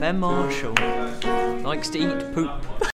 Ben Marshall likes to eat poop.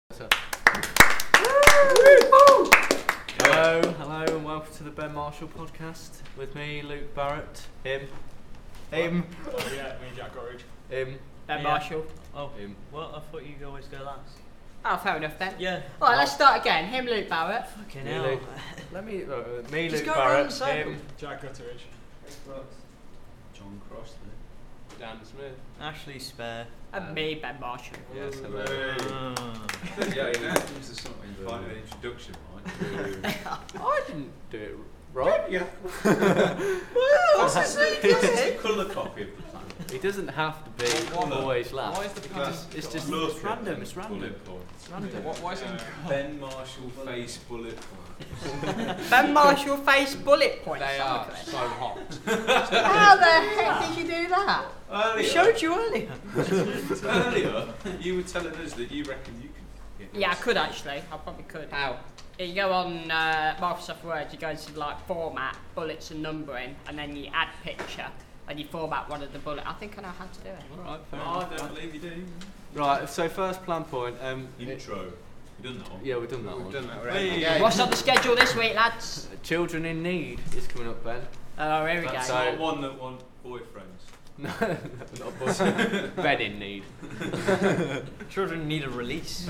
Hello, and welcome to the Ben Marshall podcast with me, Luke Barrett. Him. Oh yeah, me and Jack Gorridge. Him. Ben Marshall. Oh, him. Well, I thought you'd always go last. Oh, fair enough then. Yeah. Alright, let's start again. Him, Luke Barrett. Fucking Me, hell. Luke. Let me. Me, Just Luke go around Barrett. the circle. Him. Jack Gutteridge. John Cross Dan Smith. Ashley Spare. And me, Ben Marshall. Yes, hello. Yeah, you know, this is something quite an introduction, right? I didn't do it right. Yeah. What's This is a colour copy of the planet. He doesn't have to be always last. Why is the planet? It's just Look it's at random. them It's random. bullet points. It's random. Why is it? Ben Marshall face bullet points. Ben Marshall face bullet points. They are so hot. How the heck did you do that? We showed you earlier. Earlier, you were telling us that you reckon you could get Yeah, I could actually. I probably could. How? You go on Microsoft Word, you go into like format, bullets and numbering, and then you add picture, and you format one of the bullets. I think I know how to do it. Right, fair Oh, enough. I don't believe you do. Right, so first plan point. Intro. You done that one? Yeah, we've done that one. We've done that Hey. already. Okay. What's on the schedule this week, lads? Children in Need is coming up, Ben. Oh, here we That's go. So- not one that want boyfriends. No, not boys. Ben in need. Children need a release.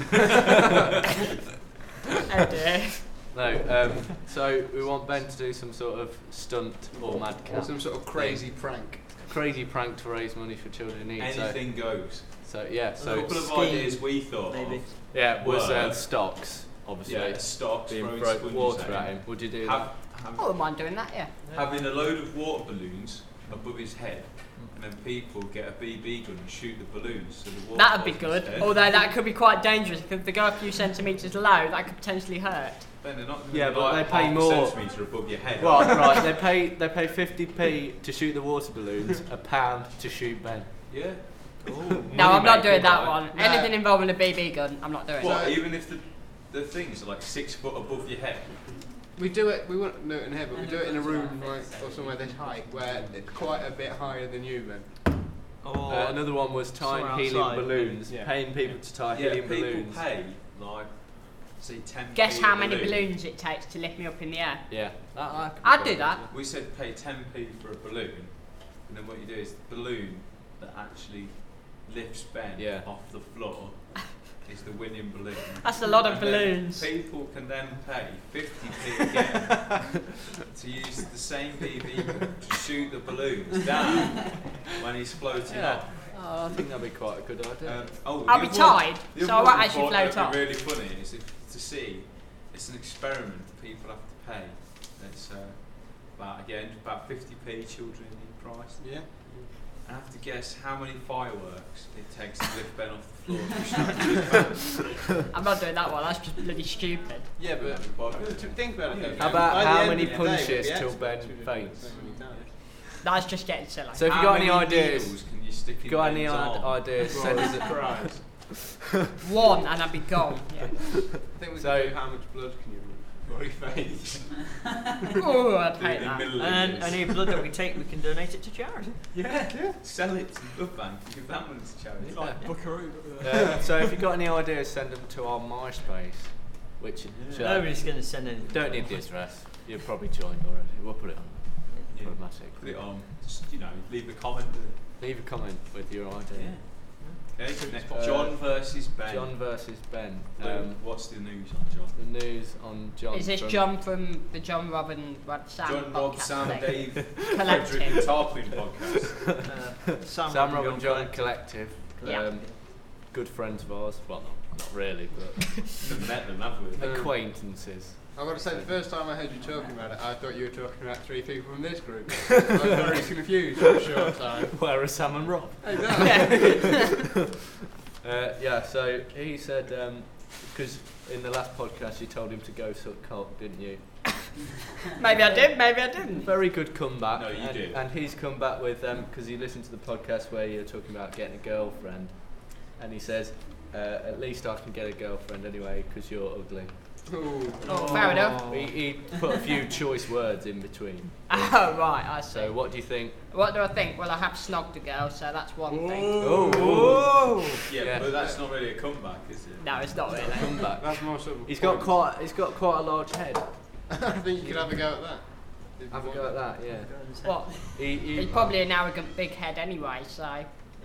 Oh dear. No, so we want Ben to do some sort of stunt or madcap. Some sort of crazy prank. Crazy prank to raise money for children in need. Anything goes. So yeah, A so couple of scheme, ideas we thought maybe. of. yeah, was Were- stocks, obviously. Yeah, stocks, Being throwing throw sponges water at at him. Would you do Have, that? I wouldn't mind doing that, yeah. having a load of water balloons above his head, and then people get a BB gun and shoot the balloons. So the water That'd be goes good. in his head. Although that could be quite dangerous because if they go a few centimetres low, that could potentially hurt. Then they're not gonna Yeah, be but like they pay half a more. centimetre above your head. Well, right, they pay 50p to shoot the water balloons, £1 to shoot Ben. Yeah. No, I'm not doing that right? one. No. Anything involving a BB gun, I'm not doing What? it. Even if the things are like 6 foot above your head. We do it. We won't do it in here, but we do it in a room like or somewhere this height where it's quite a bit higher than you, Ben. Or Another one was tying somewhere helium outside. balloons, Yeah. paying people to tie Yeah, helium people balloons. pay like say 10. Guess how many balloons it takes to lift me up in the air? Yeah, that could be I'd quite do that. We said pay 10p for a balloon, and then what you do is the balloon that actually lifts Ben Yeah. off the floor is the winning balloon. That's a lot of And then balloons. People can then pay 50p again to use the same BB gun to shoot the balloons down when he's floating Yeah. off. Oh, I think that'd be quite a good idea. Oh, I'll the be other one- tied, the so other I one won't we actually thought float that'd off. be really funny is to see. It's an experiment. People have to pay. It's about 50p children in need price. Yeah. I have to guess how many fireworks it takes to lift Ben off the floor. I'm not doing that one, that's just bloody stupid. Yeah, but think about it. How about By the how end many of the day, we'll punches be till experts. Ben We've done it faints? so many times. That's just getting silly. So if you How got any many ideas, needles can you stick if you in got any Ben's arm? ideas, send us. Christ. One and I'd be gone. Yeah. I think we So- can do how much blood can you run before he faints. Oh, I'd hate In that. and any blood that we take, we can donate it to charity. Yeah. Sell it to the blood bank and give that money to charity. Yeah. Buckaroo. So if you got any ideas, send them to our MySpace, which Nobody's going to send anything. don't need the address. You've probably joined already. We'll put it on. Yeah. Automatic. Put it on. Just, leave a comment. Leave a comment with your idea. Okay, next. John versus Ben. John versus Ben. What's the news on John? The news on John. Is this from- John from the John Rob and Sam John, Rob, podcast Sam, thing? Dave, Collective. Frederick, Tarquin podcast. Sam Rob and John Collective. Yeah. Good friends of ours. Well, not really, but We've met them, haven't we? acquaintances. I've got to say, the first time I heard you talking about it, I thought you were talking about 3 people from this group. I was very confused for a short time. Where are Sam and Rob? Exactly. Yeah, so he said, because in the last podcast you told him to go suck cock, didn't you? Maybe I did, maybe I didn't. Very good comeback. No, you and, did. And he's come back with, because he listened to the podcast where you're talking about getting a girlfriend, and he says, at least I can get a girlfriend anyway, because you're ugly. Ooh. Oh, fair enough. He put a few choice words in between. Oh, right, I see. So what do you think? What do I think? Well, I have snogged a girl, so that's one thing. Oh, Yeah. But that's not really a comeback, is it? No, it's not really. Come back. That's more sort of. He's got quite a large head. I think you could have a go at that. Have a go at that, yeah. What? He's probably an arrogant big head anyway, so.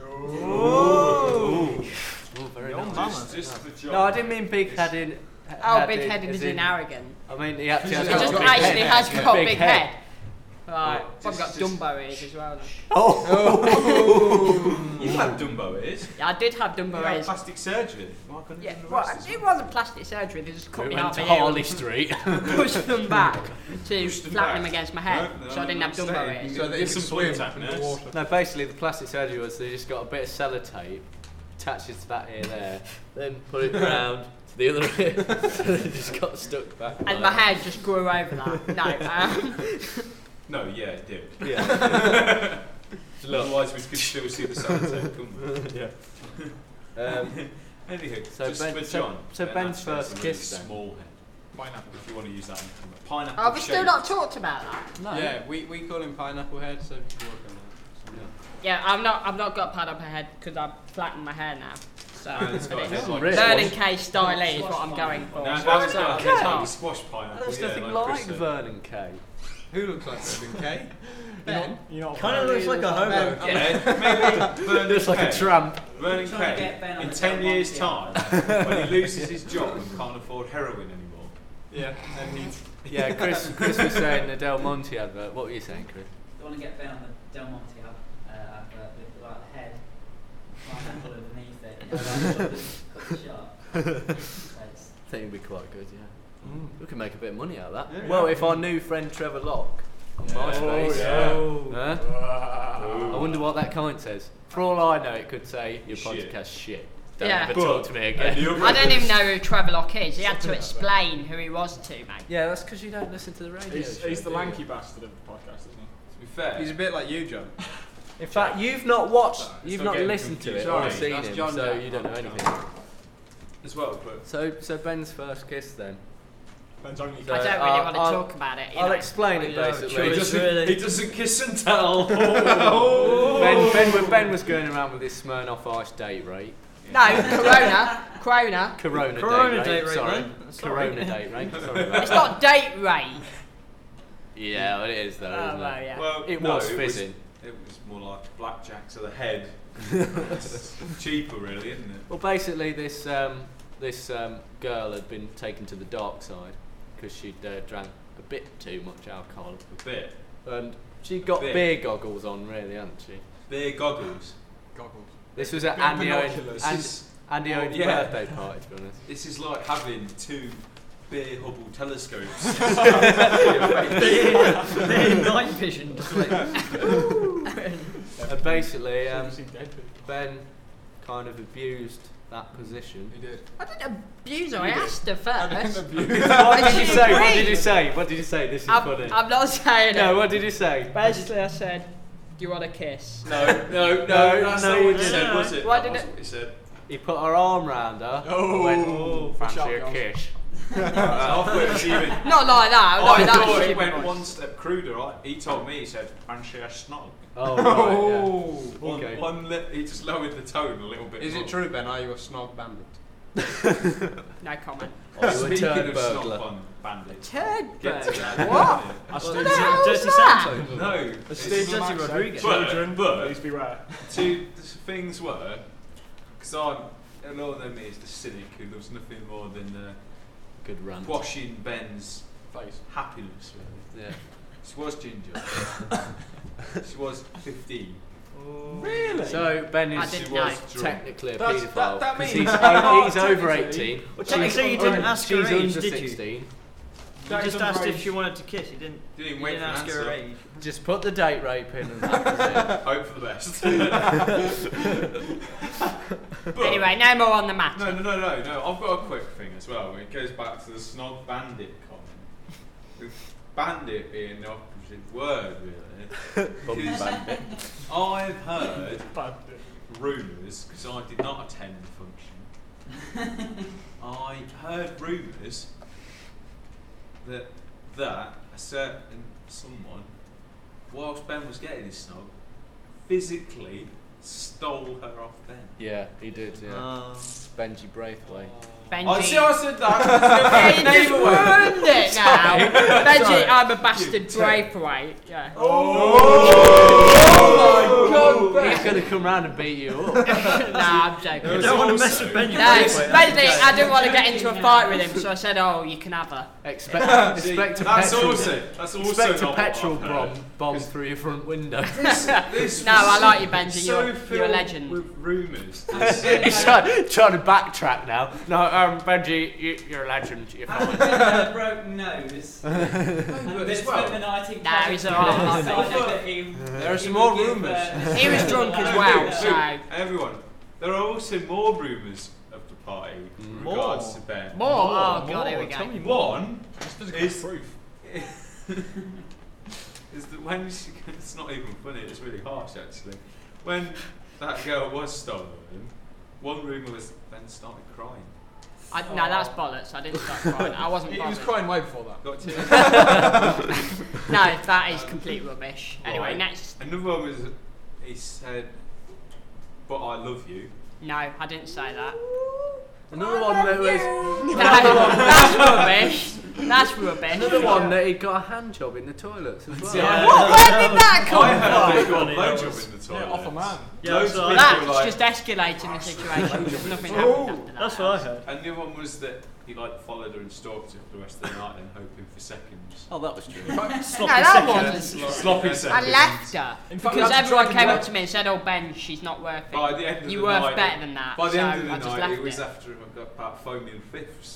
Ooh, very Your nice. mama. Just for job. No, I didn't mean big headed. Oh, big headed is in arrogant. I mean, he actually has He got just a big actually head. has got a big head. head. Right. I've got just- Dumbo ears as well. Then. Oh. You had Dumbo ears. Yeah, I did have You Dumbo had ears. plastic surgery. Why couldn't you Yeah, do the well, rest as it well? wasn't plastic surgery. They just cut We me went half to a ear Harley and Street. pushed them back to Pushed them flatten back? them against my head, No, so I didn't have I'm Dumbo saying- ears. So that Give you some can swim contact, in the nurse. water. No, basically the plastic surgery was they just got a bit of sellotape, attaches to that ear there, then put it round to the other ear, so they just got stuck back. And my hair just grew over that. No, No, yeah, it did. Yeah. Look. Otherwise, we could still see the sunset, couldn't we? Yeah. Anywho, So just Ben- for so- John. so Ben Ben's actually has first a really kiss then. small head. Pineapple. If you want to use that. Pineapple. have we still shaped. not talked about that? No. Yeah, we call him pineapple head, so you work on that. Yeah, I've not got pad up my head because I've flattened my hair now. So And it's got a head like Really? Vernon K style is what I'm going for. Now, So that was got a head it's like a hard. squash pineapple. There's yeah, nothing like like Chris said. Vernon K. Who looks like Vernon K? Ben. Kind of looks like a hobo. Yeah, maybe Vernon Looks like a K. tramp. Vernon Trying to K. get Ben on In the 10 Del years' Monte time, when he loses his job and can't afford heroin anymore. Yeah, and he's. Yeah, Chris was saying the Del Monte advert. What were you saying, Chris? I want to get Ben on the Del Monte advert with like the head, pineapple underneath it. You know, like, shot. I think it'd be quite good, yeah. We could make a bit of money out of that. Yeah. Well, if our new friend Trevor Locke on MySpace. I wonder what that comment says. For all I know, it could say your Shit. podcast shit. Don't Yeah. ever talk to me again. I don't even know who Trevor Locke is. He had to explain who he was to me. Yeah, that's because you don't listen to the radio. He's show, the do you? lanky bastard of the podcast, isn't he? To be fair, He's a bit like you, John. In fact, you've not watched, Sorry, you've still not getting listened to it confused. or Sorry, seen that's him, John so Jack, you don't know not anything. John. as well, but So Ben's first kiss then. Ben's only So- I don't really want to I'll- talk about it. You I'll know. explain it Yeah, basically. He doesn't- he doesn't kiss and tell. Ben was going around with his Smirnoff Ice date rate. No, Corona. Corona date date rate, sorry. man. Corona date rate. Sorry about It's that. not date rate. Yeah, well, it is though, Oh, isn't well, it? yeah. Well, It no, was fizzing. It was more like blackjack to the head. It's cheaper, really, isn't it? Well, basically, this girl had been taken to the dark side because she'd drank a bit too much alcohol, A bit. and she got Bit. beer goggles on, really, hadn't she? Beer goggles. Goggles. This was at Bit Andy Owen's binoculars. This is, Andy Owen's yeah. birthday party, to be honest. this is like having two beer Hubble telescopes. Night vision. Just like, And basically, Seriously dead people. Ben kind of abused that position. He did. I didn't abuse her. I asked her I didn't first. abuse. What did you She say? What agreed. did you say? What did you say? This is funny. I'm not saying No, it. what did you say? Basically, I said, "Do you want a kiss?" no, no, that's no, not you what he didn't. said, was it? What That did was it- what he said. He put her arm round her Oh, and went, fancy a shotguns. kiss. I thought it was even. Not like that. I Not like that. thought it stupid went voice. one step cruder. Right? He told me, he said, fancy a snog. Oh, right, yeah. Oh. Okay. He just lowered the tone a little bit. Is more. it true, Ben? Are you a snog bandit? No comment. Oh, you were a Speaking turd of burglar. snog bun bandits. Turd Get to burglar. that. What? Well, the hell's Dirty that? Santos. No. It's it's- Jesse Rodriguez. Children, But- please beware. Two things were, because I'm, a lot of them is the cynic who loves nothing more than Good run. quashing Ben's Face. happiness, really. Yeah. She was ginger. She was 15. Really? So Ben I is didn't She know. was drunk. technically a That's- paedophile that because means- he's over Technically- 18. Well, technically you didn't ask her She's age, under did you? 16. You just asked if she wanted to kiss. You didn't. Didn't even You wait didn't for an ask her answer. age. Just put the date rape in and that was it. Hope for the best. But- Anyway, no more on the matter. No. I've got a quick thing as well. It goes back to the snog bandit comment. With bandit being the opposite word, really. Bum Because bandit. I've heard Bandit. rumours, because I did not attend the function. I heard rumours that a certain someone, whilst Ben was getting his snog, physically stole her off Ben. Yeah, he did. Yeah. Benji Braithwaite. Benji. I see. I said that. Yeah, you just ruined it now. Benji, I'm a bastard Braithwaite. Yeah. Oh my God! He's gonna come round and beat you up. Nah, I'm joking. You don't want to mess with Benji. No, basically, I didn't want to get into a fight with him, so I said, "Oh, you can have her." Expect a That's petrol. also. That's also Expect a not petrol what I've heard. bomb through your front window. This No, I like you, Benji. so You're a filled legend. With rumours. He's trying to backtrack now. No, Benji, you're a legend. You're How fine. did a broken nose? And But this as well- the night in Nah, he's alright. There are some more rumours. He was drunk as well, so. Everyone, there are also more rumours of the party in More? regards to Ben. More? Oh, God, here we Tell go. me more. One Is proof. is that when she, it's not even funny, it's really harsh actually. When that girl was stolen, one rumour was Ben started crying. No, that's bollocks. I didn't start crying. I wasn't He was bothered. crying way before that. Got tears. No, that is complete rubbish. Anyway, Right. next. Another one was he said, "But I love you." No, I didn't say that. Another one that was. No, that's rubbish. That's rubbish. Another one that he got a hand job in the toilets as well. Yeah. What? Where did that I come heard from? they got a Funny, that blowjob was- in the toilet. Yeah, off a man. Yeah, Loads that's of what I people That's were like, just escalating the situation. Nothing happened after that. That's what I heard. And the other one was that he followed her and stalked her for the rest of the night and hoping for seconds. Oh, that was true. No, that wasn't. Sloppy I seconds. left her In fact, because that's everyone dragging came her- up to me and said, "Oh, Ben, she's not worth it. By the end of You the worth night, better than that." By the so end of I the just night, left it was it. after about foaming fifths.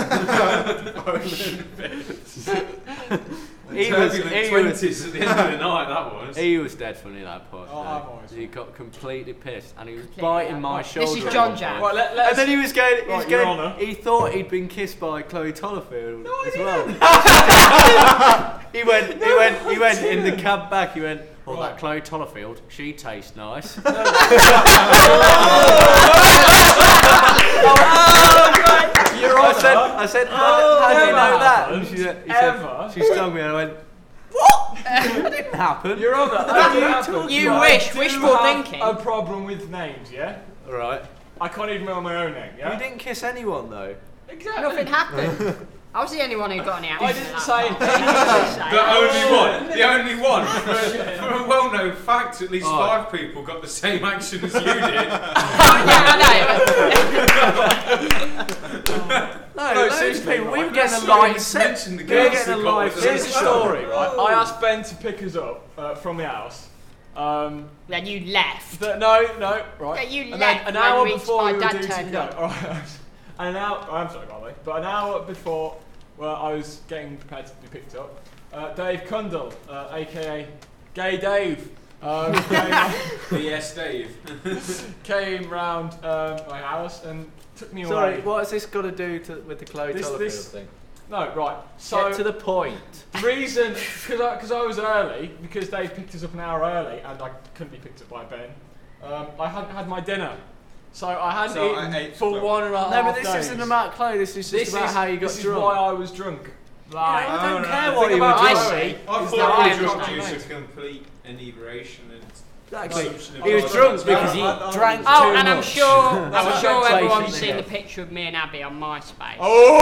He was- Turbulent he 20s at the end of the night, that was. He was dead funny that part. Oh, I've always He got completely pissed and he was Completely, biting yeah. my This shoulder. is at John one Jack. point. Right, And then he was going. He was Right, Your going. Honour. He thought he'd been kissed by Chloe Tollifield as well. he went in the cab back. He went, "Oh, that Chloe Tollifield, she tastes nice." I said, how do you know that? And she stung me and I went, what? That didn't happen. Your Honour, You wish, wishful thinking. a problem with names, yeah? Right. I can't even remember my own name, yeah? You didn't kiss anyone though. Exactly. Nothing happened. I was the only one who got any action. I didn't at say that anything. The only one. For a well-known fact, at least Oh. 5 people got the same action as you did. Yeah, I know. No, No, loads of seriously, people. We were right, getting a Let's live just set. mention the We were girls getting a that got live with Here's us the as well. story, right? I asked Ben to pick us up from the house. Then you left. No, right. Yeah, you and left then an when hour we- before my we were dad due to turned go. up. Alright. And an hour, I'm sorry, by the way, but an hour before I was getting prepared to be picked up, Dave Cundall, aka Gay Dave, Yes, Dave. came round my house and took me Sorry, away. what has this got to do with the Chloe This- Tollifield this- thing? No, right. So Get to the point. the reason, because I was early, because Dave picked us up an hour early, and I couldn't be picked up by Ben. I hadn't had my dinner, so I hadn't So I eaten ate for stuff. 1.5 No, but this days. isn't about Chloe. This is just about how you got this drunk. is why I was drunk. Right. I don't no, care no, what think you were about doing. I see. I Is thought that it I was drug understand? use of complete inebriation and Exactly. consumption of He was drugs. drunk because he I- drank Oh, too and I'm much. sure That's everyone's what seen the they picture of me and Abby on MySpace.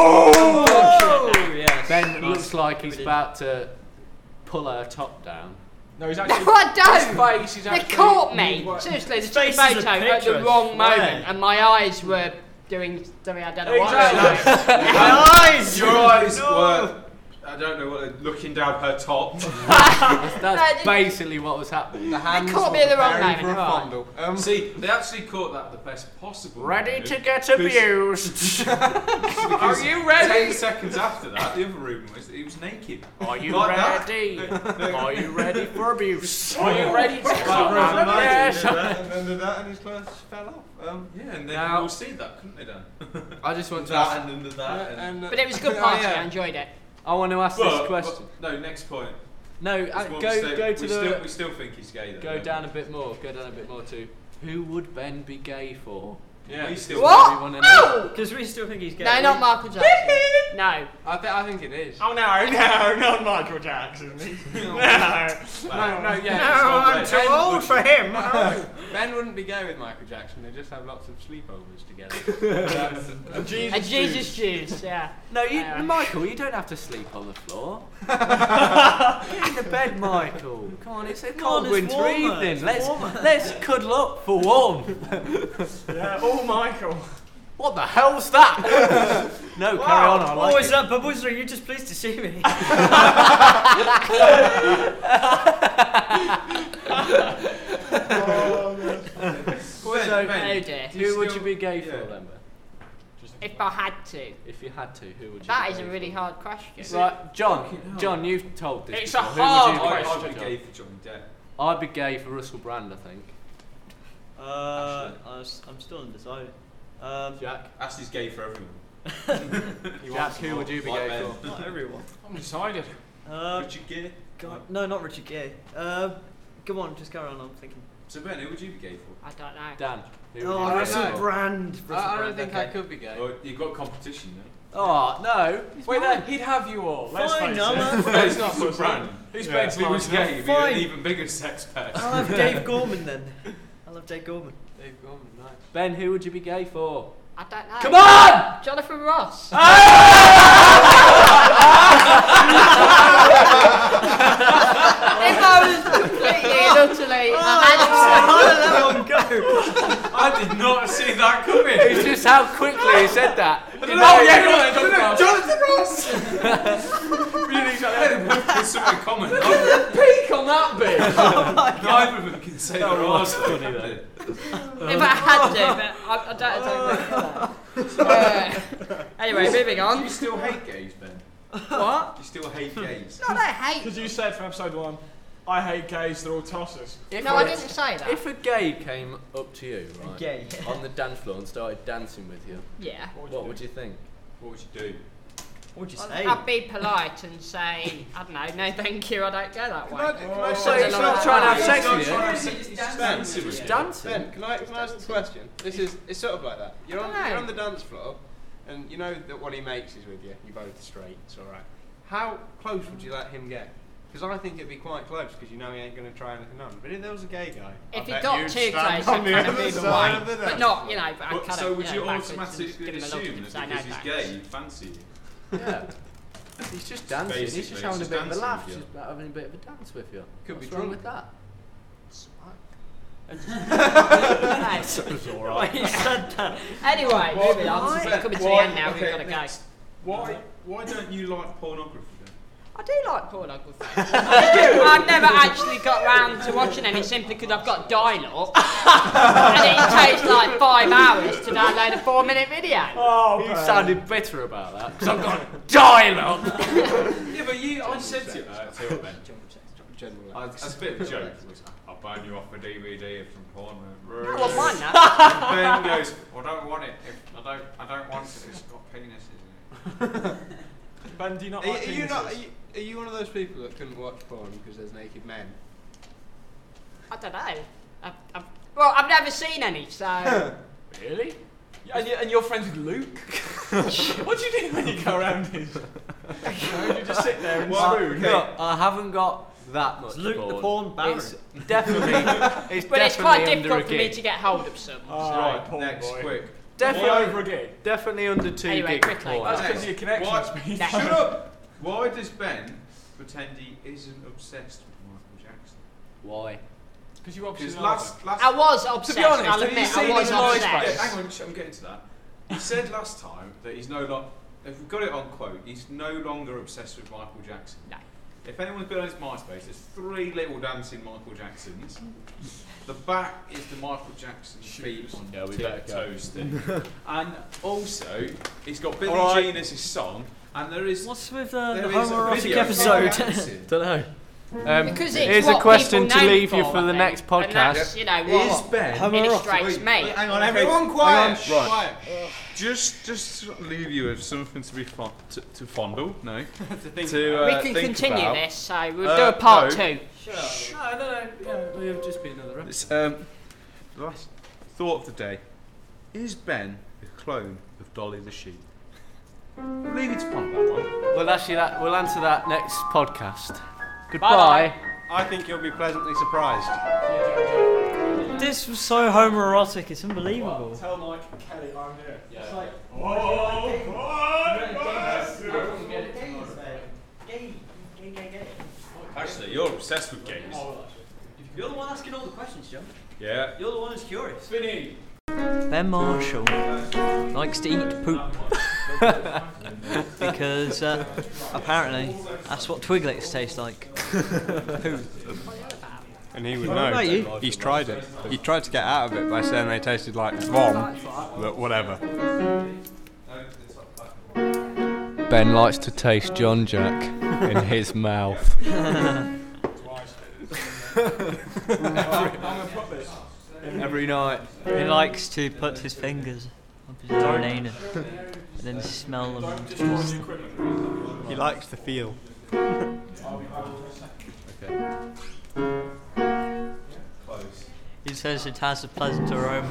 Oh! Yes. Ben looks like he's about to pull her top down. No, he's actually. No, I don't. His face is They actually. caught me. What? Seriously, they His took a face is a photo at picture, the I wrong swear. moment, and my eyes were doing something I don't know what. Exactly. My eyes! Your eyes were, I don't know what, looking down her top. That's basically what was happening. The hands caught me were at the wrong preparing moment, for a right. fondle. See, they actually caught that at the best possible Ready moment, to get because- abused. Are you ready? 10 seconds after that, the other rumour was that he was naked. Are you Like that. ready? Are you ready for abuse? Are you ready to Yes. And then did that and his clothes fell off. Yeah, and they Now- could all see that, couldn't they, Dan? I just want to That ask, and under that. And But it was a good Oh, party. yeah. I enjoyed it. I want to ask this question. no, next point. No, That's what go we still- go to we the still think he's gay. Though, go don't down we? a bit more. Go down a bit more to who would Ben be gay for? Yeah. We still What? Everyone in it. Because we still think he's gay. No, not Michael Jackson. No. I think it is. Oh no, not Michael Jackson. No, yeah. No, I'm too old for him. Ben wouldn't be gay with Michael Jackson. They just have lots of sleepovers together. A Jesus, A Jesus juice, yeah. No, Yeah. Michael, you don't have to sleep on the floor. Get in the bed, Michael. Come on, it's a cold it's winter warmer, evening. it's Let's warmer. let's cuddle up for warmth. Yeah, all Michael. What the hell's that? No, carry on. I like Oh, it. is that Bubbles? Are you just pleased to see me? So, Ben, Oh dear. who would you still- be gay for yeah. then, Ben? If I had to. If you had to, who would you? That be is a gay really for? hard question. Right, John. Fucking hell. John, you've told this. It's before. a Who hard would you be I'd for, be John? gay for Johnny Depp. I'd be gay for Russell Brand, I think. I'm still undecided. Jack. Ashley's gay for everyone. Jack, who would you be Like gay Ben. for? Not everyone. I'm decided. Richard Gere. God, no, not Richard Gere. Come on, just carry on. I'm thinking. So Ben, who would you be gay for? I don't know. Dan. Who would Oh, you be gay Russell for? Brand. I don't think I could be gay. Oh, you've got competition now. Oh no. Wait, then he'd have you all. Let's Fine, face no, it. man. Let's It's not Russell put Brand. He's Yeah. playing If he was gay, he'd be Fine. an even bigger sex pest. I'll have Dave Gorman then. I love Dave Gorman. Dave Gorman, nice. Ben, who would you be gay for? I don't know. Come on! Jonathan Ross. If I was completely and utterly a handsome. How did that one go? I did not see that coming. It's just how quickly he said that. Oh yeah, go on, Jonathan Ross. We didn't exactly there's something in common. Peak on that bit. Neither of them can say That they're was awesome. funny though. If I had to, but I don't know. Anyway, moving Do on. you still hate gays, Ben? What? You still hate gays? No, I don't hate. Because you said from episode 1, I hate gays. They're all tossers. If No, I didn't say that. If a gay came up to you, right, Gay. on the dance floor and started dancing with you, Yeah. what would you think? What would you do? What would you say? I'd be polite and say, I don't know, no thank you, I don't go that way. So he's not trying to have sex He's with not you? trying to have sex with He's you. dancing. Ben, can I ask a question? It's sort of like that. You're I don't on know. the dance floor, and you know that what he makes is with you. You're both straight. It's all right. How close would you let him get? Because I think it'd be quite close, because you know he ain't going to try anything on. But if there was a gay guy, I If he bet got you'd too stand close, on I'd the kind of other move side away. of the But dance not, floor. you know, but I'd But, kind so of, would you backwards and automatically give him a look assume and that say, no because he's thanks. gay, you'd fancy you? Yeah. He's just dancing. He's Basically, just having a he's bit of a just laugh. dancing Just with having a bit of a dance with you. Could be What's wrong drunk. with that? No. Why you said that? Anyway, moving on. Why? We're coming to the Why- end now, okay, we've got to go. next. Why don't you like pornography then? I do like pornography. I do. I've never actually got round to watching any simply because I've got dial-up. And it takes like 5 hours to download a 4-minute video. Oh, You sounded bitter about that because I've got dial-up. Yeah, but I said to you, Ben, Generally. that's a bit of a joke. I'll buy you off a DVD from porn. I wouldn't mind that. Ben goes, well, I don't want it. I don't want it. It's got penises in it. Ben, do you not Are like you not? penises? Are you one of those people that couldn't watch porn because there's naked men? I don't know. Well, I've never seen any, so... Really? And you're friends with Luke? What do you do when you go around his? You just sit there and spoon. Look, I haven't got that much. Is Luke the porn baron? It's definitely. It's But it's definitely quite under difficult a for me gig. to get hold of some. Oh, Right, porn next, boy. quick. Definitely over a gig. Definitely under 2 Anyway, gig quickly. porn. That's because of your connection What? speed. Next. Shut up! Why does Ben pretend he isn't obsessed with Michael Jackson? Why? Because you obviously Because last I was obsessed, honest, I'll have you admit, I seen was his MySpace? Yeah, obsessed. hang on, I'm getting to that. He said last time that he's no longer, if we've got it on quote, he's no longer obsessed with Michael Jackson. No. If anyone's been on his MySpace, there's 3 little dancing Michael Jacksons. The back is the Michael Jackson feet on Yeah, we better go. toes thing. And also, he's got Billie All right. Jean as his song, and there is What's with there the is a homoerotic video of him episode? dancing. Don't know. Because it's here's what a question people to know leave you for, for I the think. next And podcast. that's, you know, Is what Ben illustrates me. Hang on, Okay, everyone, quiet. hang on, right. Quiet. Just leave you with something to be to fondle, no? We to can think continue about. this, so we'll do a part 2. No. Yeah, it'll just be another episode. It's, the last thought of the day. Is Ben a clone of Dolly the sheep? We'll leave you to ponder that one. We'll answer that next podcast. Goodbye. I think you'll be pleasantly surprised. This was so homoerotic, it's unbelievable. Tell Mike Kelly I'm here. It's like, gay. Actually, you're obsessed with games. You're the one asking all the questions, John. Yeah. You're the one who's curious. Vinny. Ben Marshall likes to eat poop. Because apparently that's what Twiglets taste like. Poop. And he would What know. about you? He's tried it. He tried to get out of it by saying they tasted like vom, but whatever. Ben likes to taste John Jack in his mouth. Every night. He likes to put his fingers up his own anus and then smell them. He likes the feel. He says it has a pleasant aroma.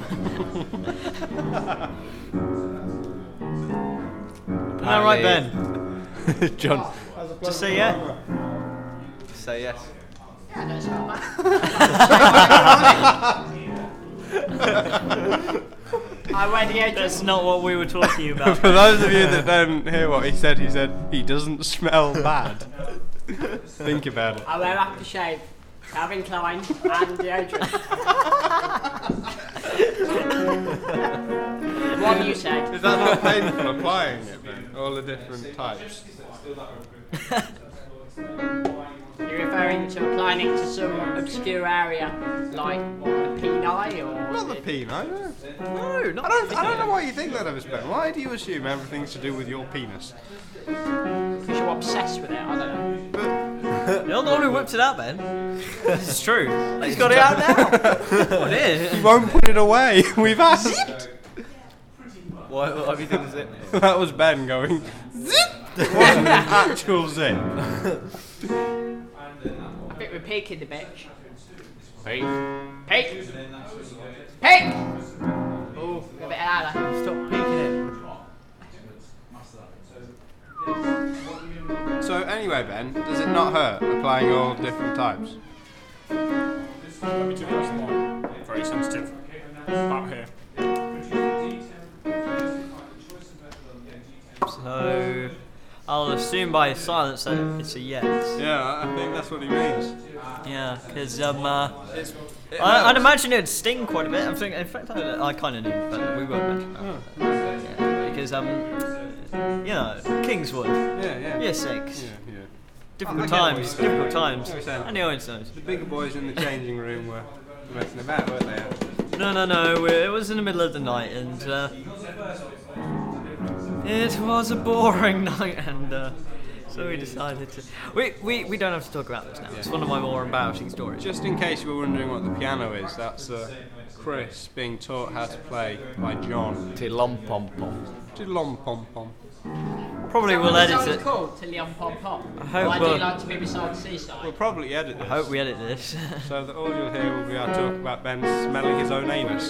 Isn't that right, Ben? John, Just say yeah. say yes. Yeah, that's not bad. I went the edge. That's not what we were talking about. For those of you that don't hear what he said he doesn't smell bad. Think about it. I wear aftershave, Calvin Klein, and deodorant. What do you say? Is that not painful applying it then? All the different types. You're referring to applying it to some obscure area, like the peni or Not the penis, no. No, I don't know why you think that of us, Ben. Why do you assume everything's to do with your penis? because you're obsessed with it. I don't know. You're the one who whipped it out, Ben. It's true. He's got it out now. What is He won't put it away. We've asked. What have you done? Zip? That was Ben going zip. It wasn't an actual zip. I think we're peeking the bitch. Peek. Peek! Peek! Oh, a bit out of there. Stop peeking it. So anyway, Ben, does it not hurt applying all different types? Let me do this one. Very sensitive. About here. So, I'll assume by his silence that it's a yes. Yeah, I think that's what he means. Yeah, because I'd imagine it'd sting quite a bit. I'm thinking, in fact, I kind of knew, but we won't mention that. Yeah, because you know, Kingswood, Yeah. year 6, Yeah. difficult I get what times, you're saying. difficult times, I understand. and the audience knows. The bigger boys in the changing room were messing about, weren't they? No, it was in the middle of the night, and it was a boring night, and so we decided to. We don't have to talk about this now. It's one of my more embarrassing stories. Just in case you were wondering what the piano is, that's Chris being taught how to play by John. Tilom pom pom. Lom pom pom. Probably we'll edit Sounds it. cool to Leon Pom Pom. I hope Why do we'll- you like to be beside the seaside? We'll probably edit I this. hope we edit this. So that all you'll hear will be our talk about Ben smelling his own anus.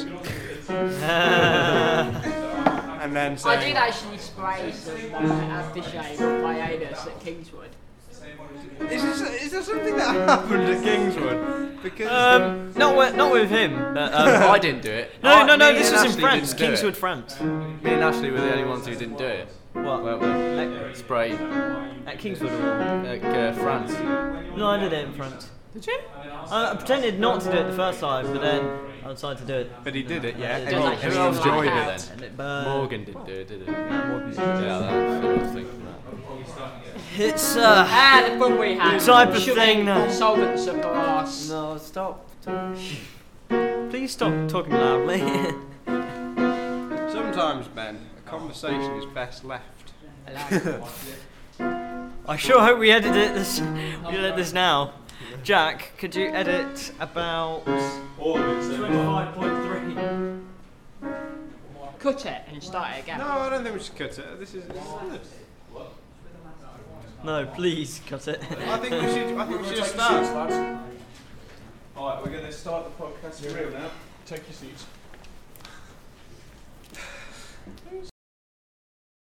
And then I saying, did actually spray some aftershave on my anus at Kingswood. is there something that happened at Kingswood? Because not with him, but I didn't do it. no, Me this and was in Ashley France, didn't do it. Kingswood, France. Me and Ashley were the only ones who didn't do it. What? Well, spray At Kingswood or? France. No, I did it in France. Did you? I pretended not to do it the first time, but then I decided to do it. But he did it, yeah. It And does he actually enjoyed sound like it. that. And it burned. Morgan didn't do it, did he? Morgan. Yeah, that's what I was thinking that. It's The fun we had. Type of shoving thing that- solvents up our arse. No, stop. Please stop talking loudly. Sometimes, Ben, a conversation is best left. I sure hope we edit this. We edit this now. Jack, could you edit about 25.3? Cut it and start it again. No, I don't think we should cut it. This is good. No, please cut it. I think we should Take your start. seats, lads. Alright, we're going to start the podcast for real now. Take your seats.